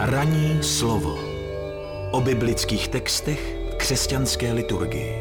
Ranní slovo o biblických textech v křesťanské liturgii.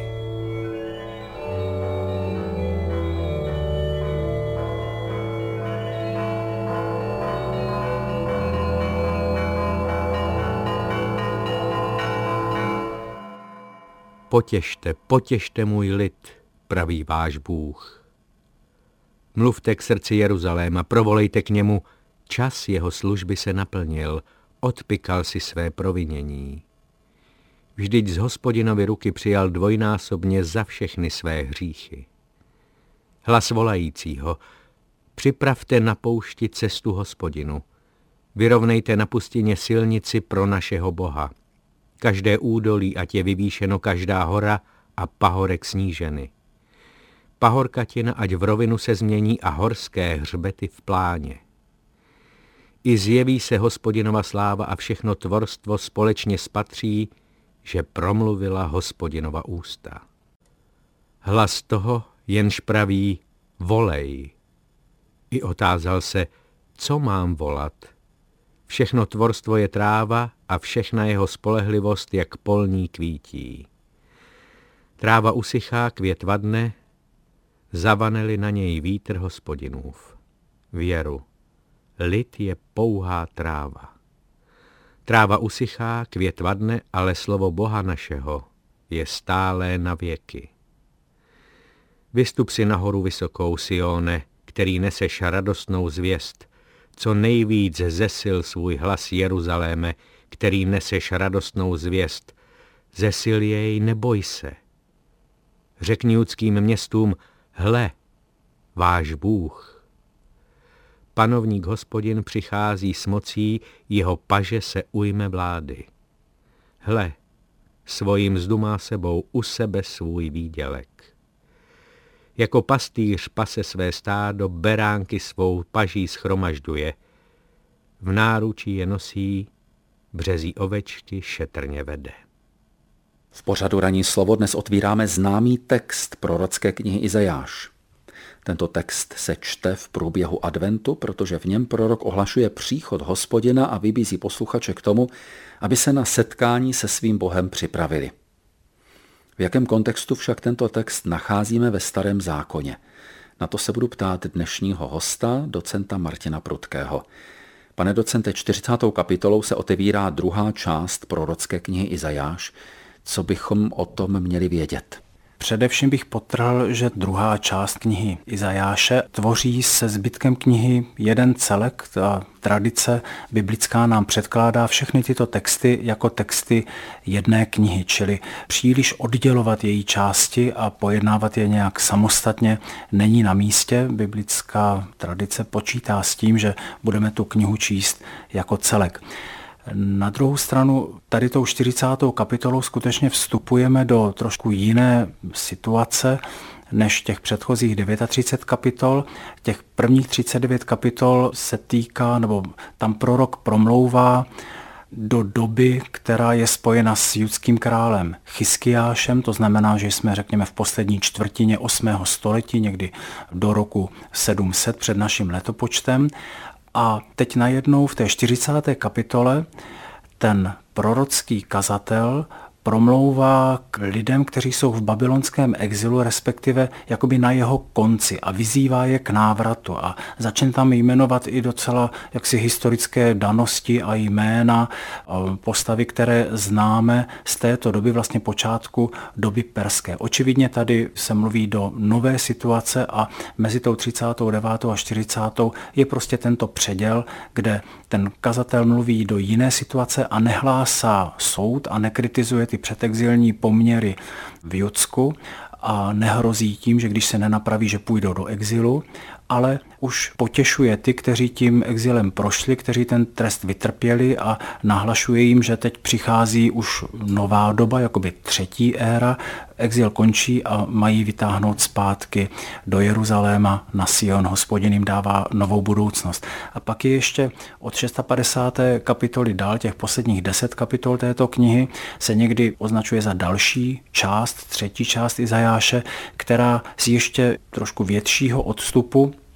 Potěšte, potěšte můj lid, praví váš Bůh. Mluvte k srdci Jeruzaléma, provolejte k němu, čas jeho služby se naplnil, odpykal si své provinění. Vždyť z Hospodinovy ruky přijal dvojnásobně za všechny své hříchy. Hlas volajícího, připravte na poušti cestu Hospodinu, vyrovnejte na pustině silnici pro našeho Boha. Každé údolí, ať je vyvýšeno každá hora a pahorek sníženy. Pahorkatina, ať v rovinu se změní a horské hřbety v pláně. I zjeví se Hospodinova sláva a všechno tvorstvo společně spatří, že promluvila Hospodinova ústa. Hlas toho, jenž praví, volej. I otázal se, co mám volat. Všechno tvorstvo je tráva a všechna jeho spolehlivost jak polní kvítí. Tráva usychá, květ vadne, zavaneli na něj vítr Hospodinův. Věru, lid je pouhá tráva. Tráva usychá, květ vadne, ale slovo Boha našeho je stálé na věky. Vystup si nahoru vysokou, Sione, který neseš radostnou zvěst, co nejvíc zesil svůj hlas Jeruzaléme, který neseš radostnou zvěst. Zesil jej, neboj se. Řekni judským městům, hle, váš Bůh. Panovník Hospodin přichází s mocí, jeho paže se ujme vlády. Hle, svoji mzdu má sebou u sebe svůj výdělek. Jako pastýř pase své stádo, beránky svou paží shromažďuje. V náručí je nosí, březí ovečky šetrně vede. V pořadu Ranní slovo dnes otvíráme známý text prorocké knihy Izajáš. Tento text se čte v průběhu adventu, protože v něm prorok ohlašuje příchod Hospodina a vybízí posluchače k tomu, aby se na setkání se svým Bohem připravili. V jakém kontextu však tento text nacházíme ve Starém zákoně? Na to se budu ptát dnešního hosta, docenta Martina Prudkého. Pane docente, 40. kapitolou se otevírá druhá část prorocké knihy Izajáš. Co bychom o tom měli vědět? Především bych podtrhl, že druhá část knihy Izajáše tvoří se zbytkem knihy jeden celek. Ta tradice biblická nám předkládá všechny tyto texty jako texty jedné knihy, čili příliš oddělovat její části a pojednávat je nějak samostatně není na místě. Biblická tradice počítá s tím, že budeme tu knihu číst jako celek. Na druhou stranu, tady tou 40. kapitolou skutečně vstupujeme do trošku jiné situace než těch předchozích 39 kapitol. Těch prvních 39 kapitol se týká, nebo tam prorok promlouvá do doby, která je spojena s judským králem Chiskiášem, to znamená, že jsme, řekněme, v poslední čtvrtině 8. století, někdy do roku 700 před naším letopočtem. A teď najednou v té 40. kapitole ten prorocký kazatel promlouvá k lidem, kteří jsou v babylonském exilu, respektive jakoby na jeho konci a vyzývá je k návratu a začne tam jmenovat i docela jaksi historické danosti a jména postavy, které známe z této doby, vlastně počátku doby perské. Očividně tady se mluví do nové situace a mezi tou 39. a 40. je prostě tento předěl, kde ten kazatel mluví do jiné situace a nehlásá soud a nekritizuje ty předexilní poměry v Judsku a nehrozí tím, že když se nenapraví, že půjdou do exilu, ale už potěšuje ty, kteří tím exilem prošli, kteří ten trest vytrpěli a nahlašuje jim, že teď přichází už nová doba, jakoby třetí éra, exil končí a mají vytáhnout zpátky do Jeruzaléma na Sion. Hospodin jim dává novou budoucnost. A pak je ještě od 650. kapitoly dál, těch posledních 10 kapitol této knihy se někdy označuje za další část, třetí část Izajáše, která z ještě trošku většího odstupu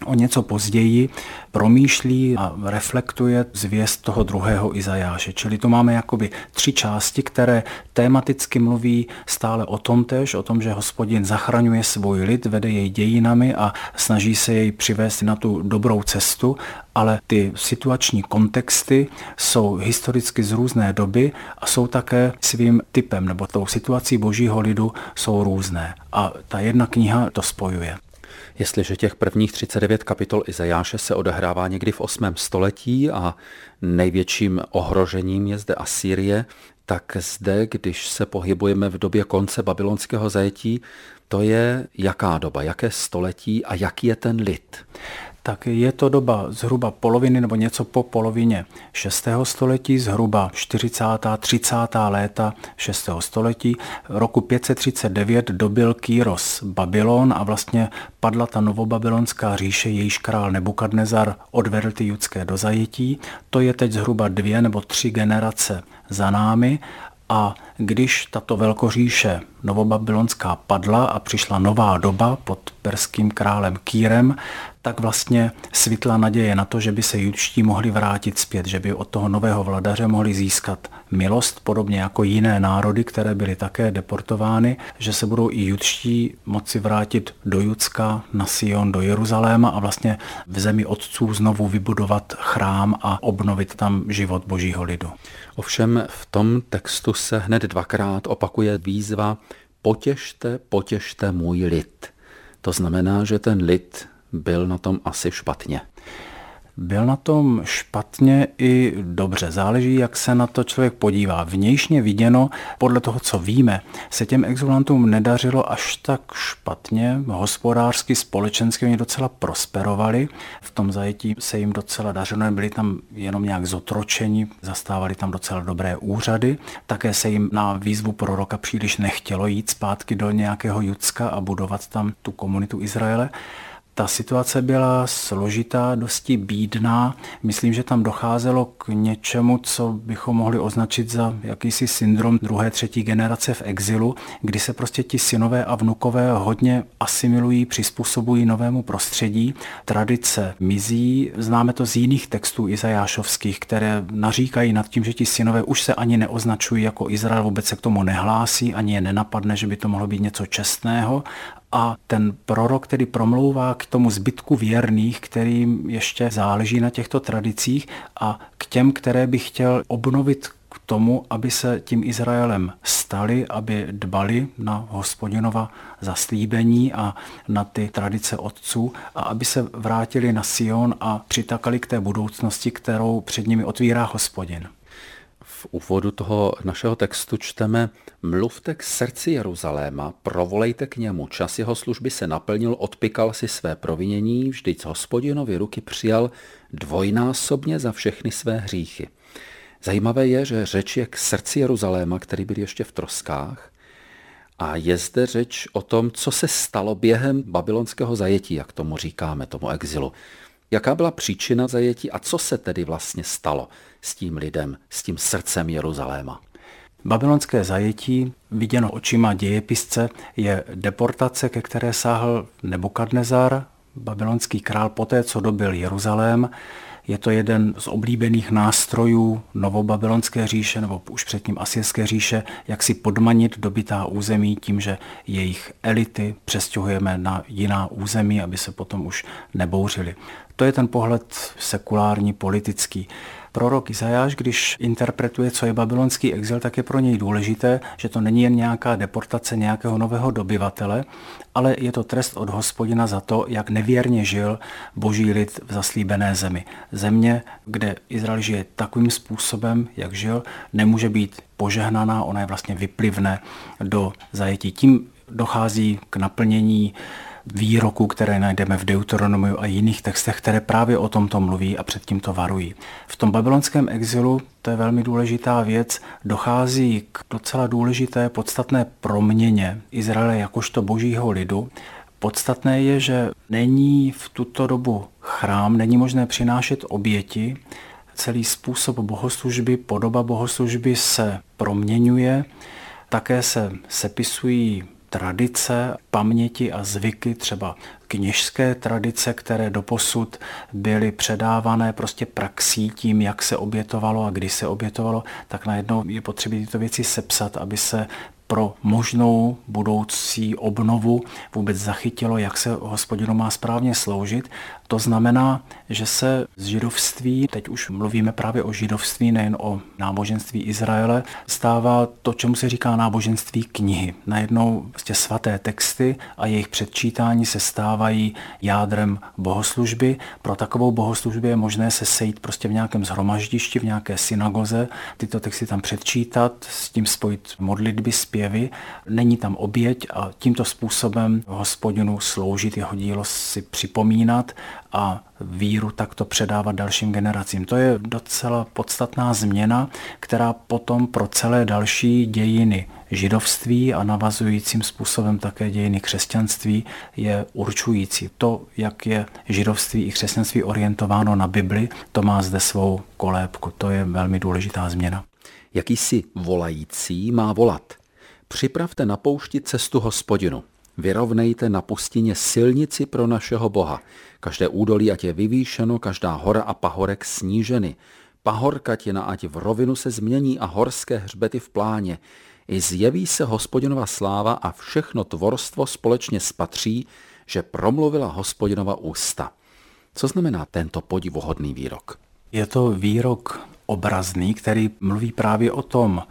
o něco později promýšlí a reflektuje zvěst toho druhého Izajáše. Čili to máme jakoby 3 části, které tematicky mluví stále o tom též, o tom, že Hospodin zachraňuje svůj lid, vede jej dějinami a snaží se jej přivést na tu dobrou cestu, ale ty situační kontexty jsou historicky z různé doby a jsou také svým typem nebo tou situací božího lidu jsou různé. A ta jedna kniha to spojuje. Jestliže těch prvních 39 kapitol Izajáše se odehrává někdy v 8. století a největším ohrožením je zde Asýrie, tak zde, když se pohybujeme v době konce babylonského zajetí, to je jaká doba, jaké století a jaký je ten lid? Tak je to doba zhruba poloviny nebo něco po polovině 6. století, zhruba 40. 30. léta 6. století. Roku 539 dobyl Kýros Babylon a vlastně padla ta novobabylonská říše, jejíž král Nebukadnezar odvedl ty judské do zajetí. To je teď zhruba 2 nebo 3 generace za námi. A když tato velkoříše novobabylonská padla a přišla nová doba pod perským králem Kýrem, tak vlastně svitla naděje na to, že by se judští mohli vrátit zpět, že by od toho nového vladaře mohli získat milost, podobně jako jiné národy, které byly také deportovány, že se budou i judští moci vrátit do Judska, na Sion, do Jeruzaléma a vlastně v zemi otců znovu vybudovat chrám a obnovit tam život božího lidu. Ovšem v tom textu se hned 2krát opakuje výzva potěšte, potěšte můj lid. To znamená, že ten lid byl na tom asi špatně. Byl na tom špatně i dobře. Záleží, jak se na to člověk podívá. Vnějšně viděno, podle toho, co víme, se těm exulantům nedařilo až tak špatně. Hospodářsky, společensky oni docela prosperovali. V tom zajetí se jim docela dařilo, byli tam jenom nějak zotročeni, zastávali tam docela dobré úřady. Také se jim na výzvu proroka příliš nechtělo jít zpátky do nějakého Judska a budovat tam tu komunitu Izraele. Ta situace byla složitá, dosti bídná. Myslím, že tam docházelo k něčemu, co bychom mohli označit za jakýsi syndrom 2., 3. generace v exilu, kdy se prostě ti synové a vnukové hodně asimilují, přizpůsobují novému prostředí. Tradice mizí, známe to z jiných textů izajášovských, které naříkají nad tím, že ti synové už se ani neoznačují jako Izrael, vůbec se k tomu nehlásí, ani je nenapadne, že by to mohlo být něco čestného. A ten prorok tedy promlouvá k tomu zbytku věrných, kterým ještě záleží na těchto tradicích a k těm, které by chtěl obnovit k tomu, aby se tím Izraelem stali, aby dbali na Hospodinova zaslíbení a na ty tradice otců a aby se vrátili na Sion a přitakali k té budoucnosti, kterou před nimi otvírá Hospodin. V úvodu toho našeho textu čteme: mluvte k srdci Jeruzaléma, provolejte k němu, čas jeho služby se naplnil, odpykal si své provinění, vždyť z Hospodinovy ruky přijal dvojnásobně za všechny své hříchy. Zajímavé je, že řeč je k srdci Jeruzaléma, který byl ještě v troskách, a je zde řeč o tom, co se stalo během babylonského zajetí, jak tomu říkáme, tomu exilu. Jaká byla příčina zajetí a co se tedy vlastně stalo s tím lidem, s tím srdcem Jeruzaléma? Babylonské zajetí, viděno očima dějepisce, je deportace, ke které sáhl Nebukadnezar, babylonský král, poté, co dobyl Jeruzalém. Je to jeden z oblíbených nástrojů novobabylonské říše, nebo už předtím Asyrské říše, jak si podmanit dobytá území tím, že jejich elity přestěhujeme na jiná území, aby se potom už nebouřili. To je ten pohled sekulární, politický. Prorok Izajáš, když interpretuje, co je babylonský exil, tak je pro něj důležité, že to není jen nějaká deportace nějakého nového dobyvatele, ale je to trest od Hospodina za to, jak nevěrně žil boží lid v zaslíbené zemi. Země, kde Izrael žije takovým způsobem, jak žil, nemůže být požehnaná, ona je vlastně vyplivne do zajetí. Tím dochází k naplnění výroků, které najdeme v Deuteronomiu a jiných textech, které právě o tomto mluví a před tímto varují. V tom babylonském exilu, to je velmi důležitá věc, dochází k docela důležité podstatné proměně Izraele jakožto božího lidu. Podstatné je, že není v tuto dobu chrám, není možné přinášet oběti, celý způsob bohoslužby, podoba bohoslužby se proměňuje, také se sepisují tradice, paměti a zvyky, třeba kněžské tradice, které doposud byly předávané prostě praxí tím, jak se obětovalo a kdy se obětovalo, tak najednou je potřeba tyto věci sepsat, aby se pro možnou budoucí obnovu vůbec zachytilo, jak se Hospodinu má správně sloužit. To znamená, že se z židovství, teď už mluvíme právě o židovství, nejen o náboženství Izraele, stává to, čemu se říká náboženství knihy. Najednou vlastně svaté texty a jejich předčítání se stávají jádrem bohoslužby. Pro takovou bohoslužbu je možné se sejít prostě v nějakém shromaždišti, v nějaké synagoze, tyto texty tam předčítat, s tím spojit modlitby, zpěvy. Není tam oběť a tímto způsobem Hospodinu sloužit, jeho dílo si připomínat a víru takto předávat dalším generacím. To je docela podstatná změna, která potom pro celé další dějiny židovství a navazujícím způsobem také dějiny křesťanství je určující. To, jak je židovství i křesťanství orientováno na Bibli, to má zde svou kolébku. To je velmi důležitá změna. Jakýsi volající má volat. Připravte na poušti cestu Hospodinu. Vyrovnejte na pustině silnici pro našeho Boha. Každé údolí ať je vyvýšeno, každá hora a pahorek sníženy. Pahorkatina ať v rovinu se změní a horské hřbety v pláně. I zjeví se Hospodinova sláva a všechno tvorstvo společně spatří, že promluvila Hospodinova ústa. Co znamená tento podivuhodný výrok? Je to výrok obrazný, který mluví právě o tom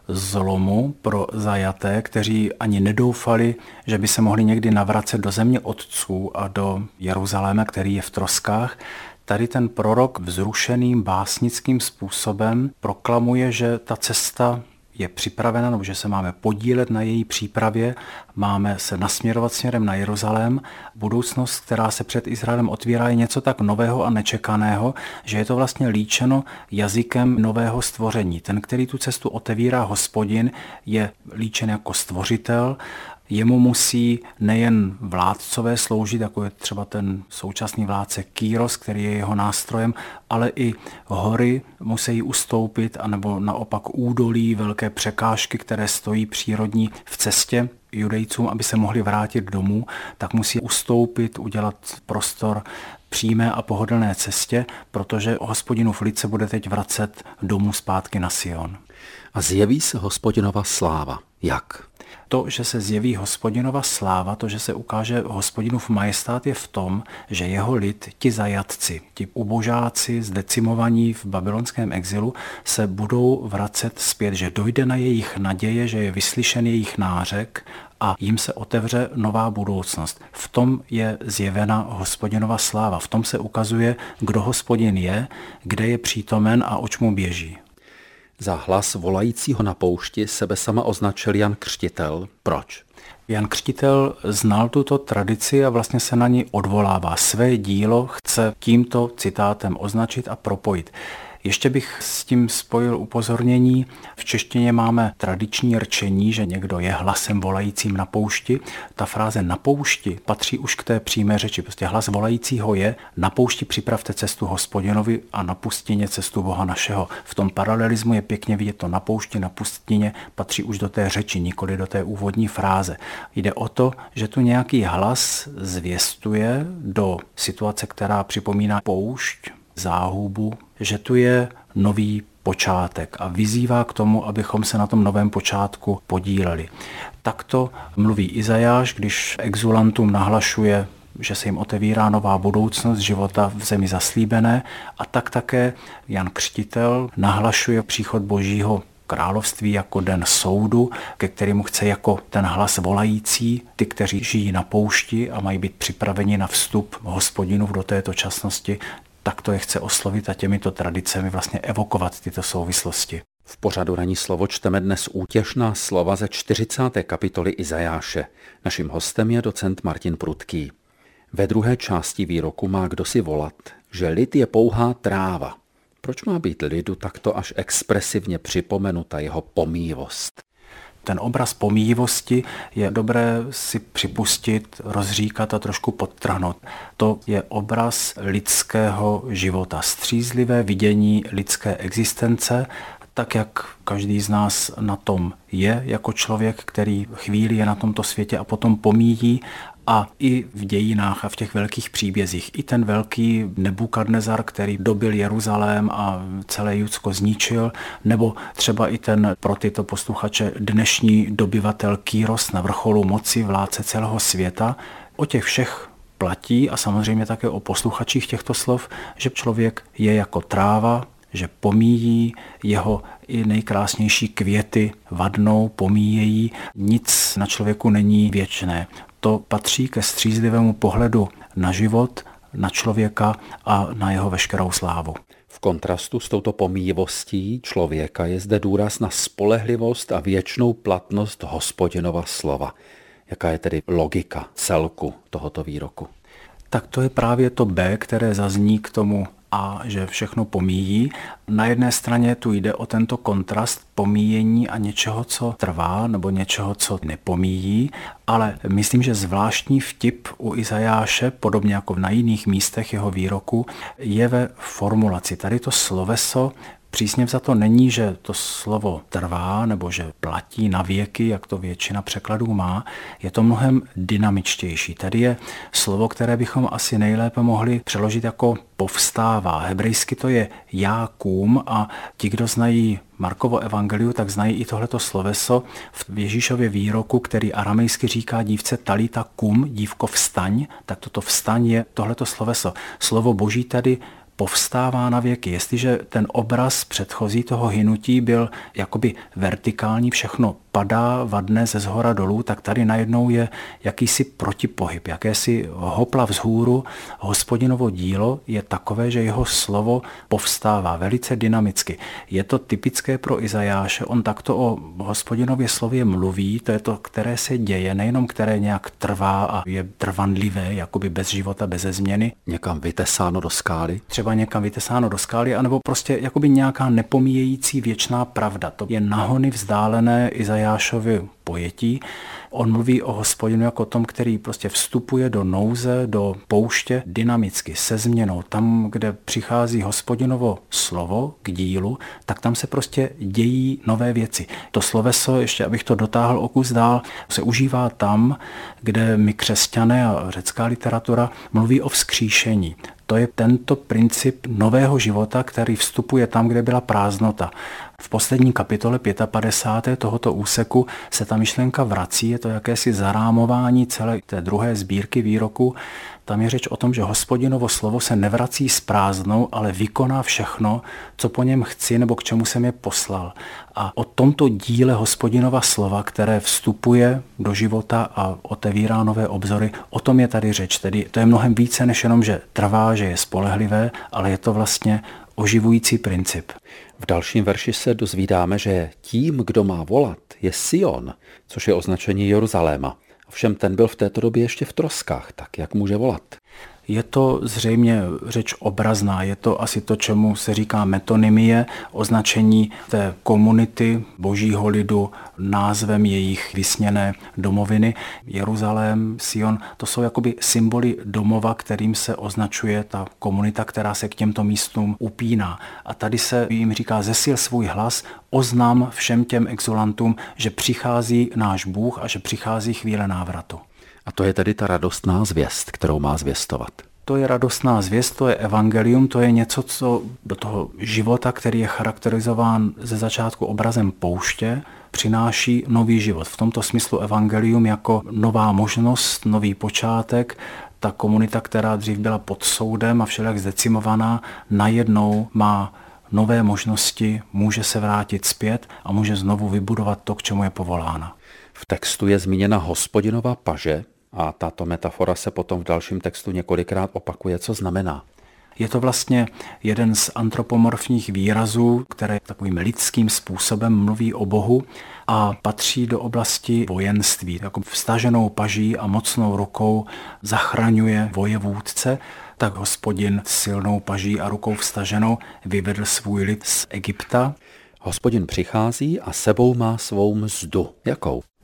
zlomu pro zajaté, kteří ani nedoufali, že by se mohli někdy navracet do země otců a do Jeruzaléma, který je v troskách. Tady ten prorok vzrušeným básnickým způsobem proklamuje, že ta cesta je připravena, nebo že se máme podílet na její přípravě, máme se nasměrovat směrem na Jeruzalém. Budoucnost, která se před Izraelem otvírá, je něco tak nového a nečekaného, že je to vlastně líčeno jazykem nového stvoření. Ten, který tu cestu otevírá Hospodin, je líčen jako stvořitel. Jemu musí nejen vládcové sloužit, jako je třeba ten současný vládce Kýros, který je jeho nástrojem, ale i hory musí ustoupit, anebo naopak údolí, velké překážky, které stojí přírodní v cestě Judejcům, aby se mohli vrátit domů, tak musí ustoupit, udělat prostor přímé a pohodlné cestě, protože Hospodinův lid se bude teď vracet domů zpátky na Sion. A zjeví se Hospodinova sláva. Jak? To, že se zjeví Hospodinova sláva, to, že se ukáže Hospodinův majestát, je v tom, že jeho lid, ti zajatci, ti ubožáci zdecimovaní v babylonském exilu, se budou vracet zpět, že dojde na jejich naděje, že je vyslyšen jejich nářek a jim se otevře nová budoucnost. V tom je zjevena Hospodinova sláva, v tom se ukazuje, kdo Hospodin je, kde je přítomen a oč mu běží. Za hlas volajícího na poušti sebe sama označil Jan Křtitel. Proč? Jan Křtitel znal tuto tradici a vlastně se na ní odvolává. Své dílo chce tímto citátem označit a propojit. Ještě bych s tím spojil upozornění. V češtině máme tradiční rčení, že někdo je hlasem volajícím na poušti. Ta fráze na poušti patří už k té přímé řeči. Prostě hlas volajícího je: na poušti připravte cestu Hospodinovi a na pustině cestu Boha našeho. V tom paralelismu je pěkně vidět to na poušti, na pustině patří už do té řeči, nikoli do té úvodní fráze. Jde o to, že tu nějaký hlas zvěstuje do situace, která připomíná poušť, záhubu, že tu je nový počátek a vyzývá k tomu, abychom se na tom novém počátku podíleli. Takto mluví Izajáš, když exulantům nahlašuje, že se jim otevírá nová budoucnost života v zemi zaslíbené, a tak také Jan Křtitel nahlašuje příchod Božího království jako den soudu, ke kterému chce jako ten hlas volající ty, kteří žijí na poušti a mají být připraveni na vstup Hospodinův do této časnosti, tak to je chce oslovit a těmito tradicemi vlastně evokovat tyto souvislosti. V pořadu Ranní slovo čteme dnes útěšná slova ze 40. kapitoly Izajáše. Naším hostem je docent Martin Prudký. Ve druhé části výroku má kdosi volat, že lid je pouhá tráva. Proč má být lidu takto až expresivně připomenuta jeho pomíjivost? Ten obraz pomíjivosti je dobré si připustit, rozříkat a trošku podtrhnout. To je obraz lidského života, střízlivé vidění lidské existence. tak jak každý z nás na tom je jako člověk, který chvíli je na tomto světě a potom pomíjí. A i v dějinách a v těch velkých příbězích. I ten velký Nebukadnezar, který dobyl Jeruzalém a celé Judsko zničil, nebo třeba i ten pro tyto posluchače dnešní dobyvatel Kýros na vrcholu moci, vládce celého světa. O těch všech platí a samozřejmě také o posluchačích těchto slov, že člověk je jako tráva, že pomíjí, jeho i nejkrásnější květy vadnou, pomíjejí, nic na člověku není věčné. To patří ke střízlivému pohledu na život, na člověka a na jeho veškerou slávu. V kontrastu s touto pomíjivostí člověka je zde důraz na spolehlivost a věčnou platnost Hospodinova slova. Jaká je tedy logika celku tohoto výroku? Tak to je právě to B, které zazní k tomu A, že všechno pomíjí. Na jedné straně tu jde o tento kontrast pomíjení a něčeho, co trvá, nebo něčeho, co nepomíjí, ale myslím, že zvláštní vtip u Izajáše, podobně jako na jiných místech jeho výroku, je ve formulaci. Tady to sloveso přísně vzato není, že to slovo trvá nebo že platí na věky, jak to většina překladů má. Je to mnohem dynamičtější. Tady je slovo, které bychom asi nejlépe mohli přeložit jako povstává. Hebrejsky to je jákum a ti, kdo znají Markovo evangeliu, tak znají i tohleto sloveso v Ježíšově výroku, který aramejsky říká dívce talita kum, dívko vstaň, tak toto vstaň je tohleto sloveso. Slovo Boží tady povstává na věky. Jestliže ten obraz předchozí toho hynutí byl jakoby vertikální, všechno padá, vadne ze zhora dolů, tak tady najednou je jakýsi protipohyb, jakési hopla vzhůru. Hospodinovo dílo je takové, že jeho slovo povstává velice dynamicky. Je to typické pro Izajáše, on takto o Hospodinově slově mluví, to je to, které se děje, nejenom které nějak trvá a je trvanlivé, jakoby bez života, bez změny. Někam vytesáno do skály? Třeba někam vytesáno do skály, anebo prostě jakoby nějaká nepomíjející věčná pravda. To je nahony vzdálené Izajášovy pojetí. On mluví o Hospodinu jako tom, který prostě vstupuje do nouze, do pouště dynamicky, se změnou. Tam, kde přichází Hospodinovo slovo k dílu, tak tam se prostě dějí nové věci. To sloveso, ještě abych to dotáhl o kus dál, se užívá tam, kde my křesťané a řecká literatura mluví o vzkříšení. To je tento princip nového života, který vstupuje tam, kde byla prázdnota. V poslední kapitole 55. tohoto úseku se ta myšlenka vrací, je to jakési zarámování celé té druhé sbírky výroku. Tam je řeč o tom, že Hospodinovo slovo se nevrací s prázdnou, ale vykoná všechno, co po něm chci nebo k čemu jsem je poslal. A o tomto díle Hospodinova slova, které vstupuje do života a otevírá nové obzory, o tom je tady řeč. Tedy to je mnohem více než jenom, že trvá, že je spolehlivé, ale je to vlastně oživující princip. V dalším verši se dozvídáme, že tím, kdo má volat, je Sion, což je označení Jeruzaléma. Ovšem ten byl v této době ještě v troskách, tak jak může volat? Je to zřejmě řeč obrazná, je to asi to, čemu se říká metonymie, označení té komunity božího lidu názvem jejich vysněné domoviny. Jeruzalém, Sion, to jsou jakoby symboly domova, kterým se označuje ta komunita, která se k těmto místům upíná. A tady se jim říká, zesil svůj hlas, oznám všem těm exulantům, že přichází náš Bůh a že přichází chvíle návratu. A to je tedy ta radostná zvěst, kterou má zvěstovat. To je radostná zvěst, to je evangelium, to je něco, co do toho života, který je charakterizován ze začátku obrazem pouště, přináší nový život. V tomto smyslu evangelium jako nová možnost, nový počátek. Ta komunita, která dřív byla pod soudem a všelijak zdecimovaná, najednou má nové možnosti, může se vrátit zpět a může znovu vybudovat to, k čemu je povolána. V textu je zmíněna Hospodinova paže a tato metafora se potom v dalším textu několikrát opakuje. Co znamená? Je to vlastně jeden z antropomorfních výrazů, které takovým lidským způsobem mluví o Bohu a patří do oblasti vojenství. Jako vstaženou paží a mocnou rukou zachraňuje vojevůdce, tak Hospodin silnou paží a rukou vstaženou vyvedl svůj lid z Egypta. Hospodin přichází a sebou má svou mzdu. Jakou?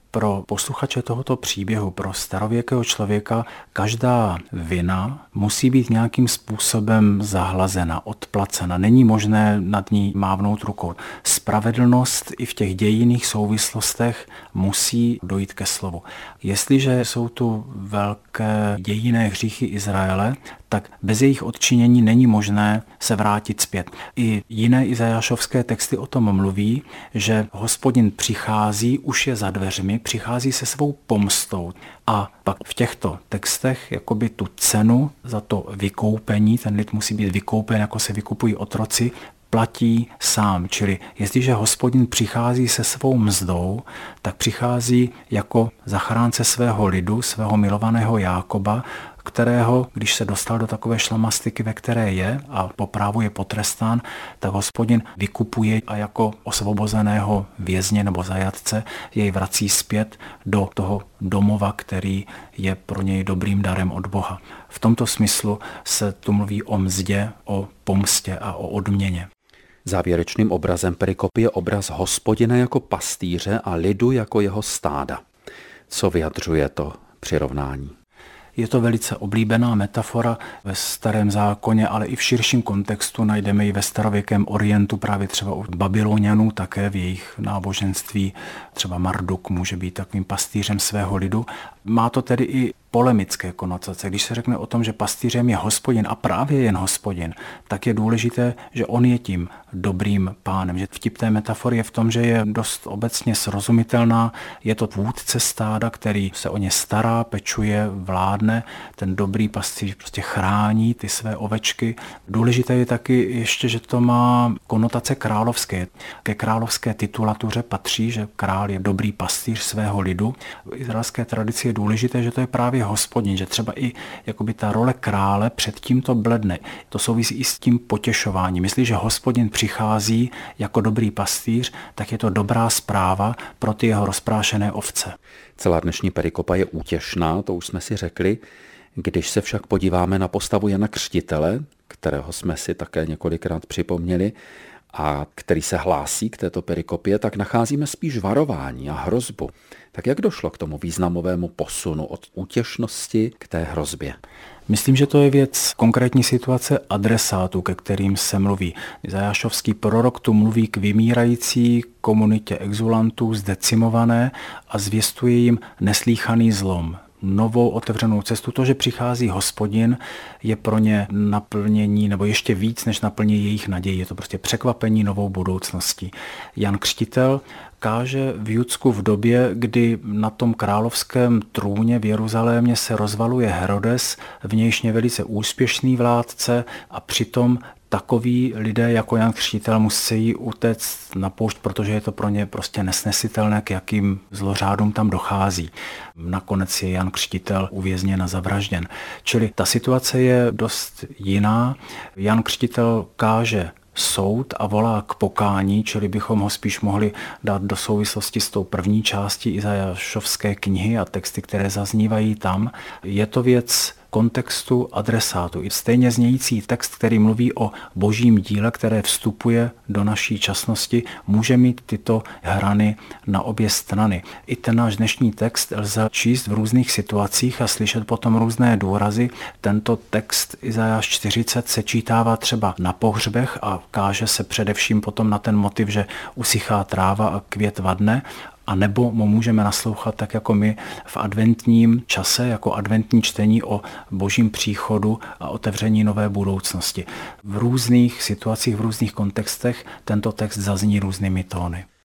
Pro posluchače tohoto příběhu, pro starověkého člověka, každá vina musí být nějakým způsobem zahlazena, odplacena. Není možné nad ní mávnout rukou. Spravedlnost i v těch dějinných souvislostech musí dojít ke slovu. Jestliže jsou tu velké dějinné hříchy Izraele, tak bez jejich odčinění není možné se vrátit zpět. I jiné izajášovské texty o tom mluví, že Hospodin přichází, už je za dveřmi, přichází se svou pomstou. A pak v těchto textech jakoby tu cenu za to vykoupení, ten lid musí být vykoupen, jako se vykupují otroci, platí sám. Čili jestliže Hospodin přichází se svou mzdou, tak přichází jako zachránce svého lidu, svého milovaného Jákoba, kterého, když se dostal do takové šlamastiky, ve které je a po právu je potrestán, tak Hospodin vykupuje a jako osvobozeného vězně nebo zajatce jej vrací zpět do toho domova, který je pro něj dobrým darem od Boha. V tomto smyslu se tu mluví o mzdě, o pomstě a o odměně. Závěrečným obrazem perikopy je obraz Hospodina jako pastýře a lidu jako jeho stáda. Co vyjadřuje to přirovnání? Je to velice oblíbená metafora ve Starém zákoně, ale i v širším kontextu najdeme ji ve starověkém Orientu, právě třeba u Babylonianů, také v jejich náboženství. Třeba Marduk může být takovým pastýřem svého lidu. Má to tedy i polemické konotace. Když se řekne o tom, že pastýřem je Hospodin a právě jen Hospodin, tak je důležité, že on je tím dobrým pánem. Že vtip té metafory je v tom, že je dost obecně srozumitelná. Je to vůdce stáda, který se o ně stará, pečuje, vládne. Ten dobrý pastýř prostě chrání ty své ovečky. Důležité je taky ještě, že to má konotace královské. Ke královské titulatuře patří, že král je dobrý pastýř svého lidu. V izraelské tradici je důležité, že to je právě Hospodin, že třeba i jakoby ta role krále před tímto bledne. To souvisí i s tím potěšováním. Jestliže Hospodin přichází jako dobrý pastýř, tak je to dobrá zpráva pro ty jeho rozprášené ovce. Celá dnešní perikopa je útěšná, to už jsme si řekli. Když se však podíváme na postavu Jana Křtitele, kterého jsme si také několikrát připomněli, a který se hlásí k této perikopě, tak nacházíme spíš varování a hrozbu. Tak jak došlo k tomu významovému posunu od útěšnosti k té hrozbě? Myslím, že to je věc konkrétní situace adresátů, ke kterým se mluví. Izajášovský prorok tu mluví k vymírající komunitě exulantů zdecimované a zvěstuje jim neslýchaný zlom, novou otevřenou cestu. To, že přichází Hospodin, je pro ně naplnění, nebo ještě víc než naplnění jejich naději. Je to prostě překvapení novou budoucností. Jan Křtitel káže v Judsku v době, kdy na tom královském trůně v Jeruzalémě se rozvaluje Herodes, vnějšně velice úspěšný vládce, a přitom takoví lidé jako Jan Křtitel musí utéct na poušť, protože je to pro ně prostě nesnesitelné, k jakým zlořádům tam dochází. Nakonec je Jan Křtitel uvězněn a zavražděn. Čili ta situace je dost jiná. Jan Křtitel káže soud a volá k pokání, čili bychom ho spíš mohli dát do souvislosti s tou první částí Izajášovské knihy a texty, které zaznívají tam. Je to věc kontextu adresátu. I stejně znějící text, který mluví o božím díle, které vstupuje do naší časnosti, může mít tyto hrany na obě strany. I ten náš dnešní text lze číst v různých situacích a slyšet potom různé důrazy. Tento text Izajáš 40 se čítává třeba na pohřbech a káže se především potom na ten motiv, že usychá tráva a květ vadne, a nebo mu můžeme naslouchat tak jako my v adventním čase, jako adventní čtení o božím příchodu a otevření nové budoucnosti. V různých situacích, v různých kontextech tento text zazní různými tóny.